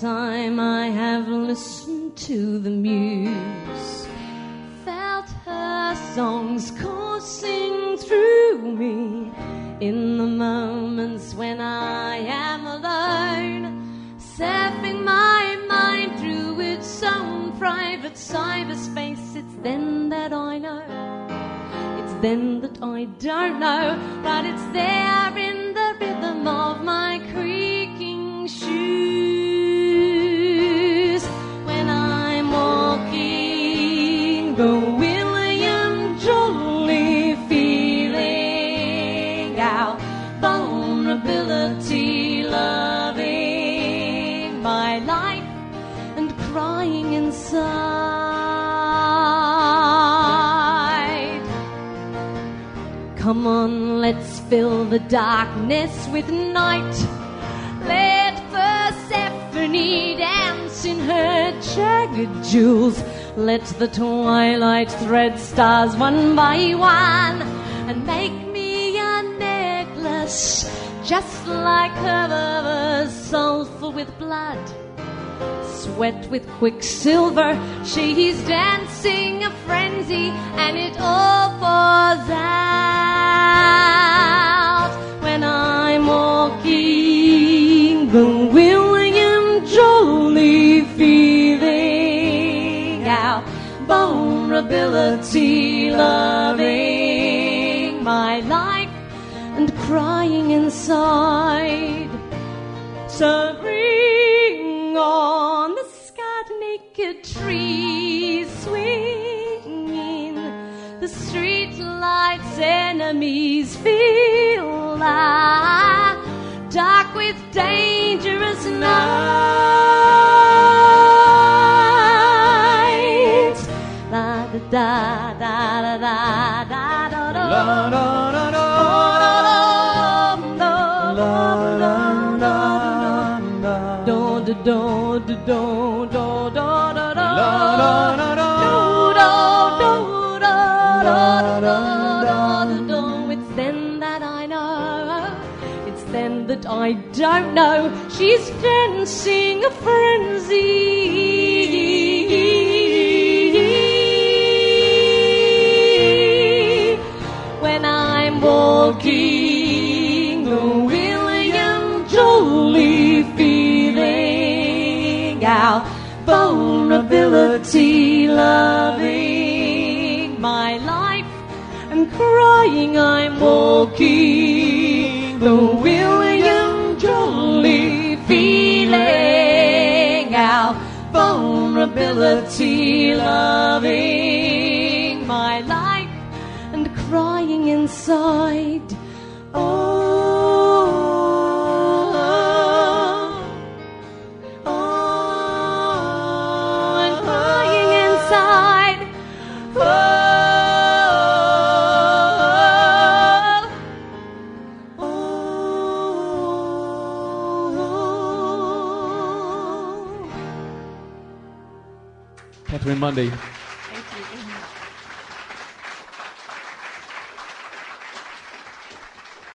time I have listened to the muse, felt her songs coursing through me in the moments when I am alone, surfing my mind through its own private cyberspace. It's then that I know, it's then that I don't know, but it's there in the rhythm of my creaking shoes. When I'm walking the William Jolly feeling our vulnerability, loving my life and crying inside. Come on, let's fill the darkness with night. Let Persephone dance in her jagged jewels. Let the twilight thread stars one by one and make me a necklace just like hers, soulful with blood, sweat with quicksilver. She's dancing a frenzy and it all pours out. When I'm walking the William Jolly feeling our vulnerability, loving my life and crying inside. So bring on the scarred naked trees, swinging the street lights, enemies feel dark with dangerous nights. La da da da da da da da da da da. It's then that I know, it's then that I don't know. She's dancing a frenzy. When I'm walking the William Jolly feeling our vulnerability, loving my life and crying, I'm walking the William Jolly feeling our vulnerability, loving my life and crying inside. Catherine Mundy.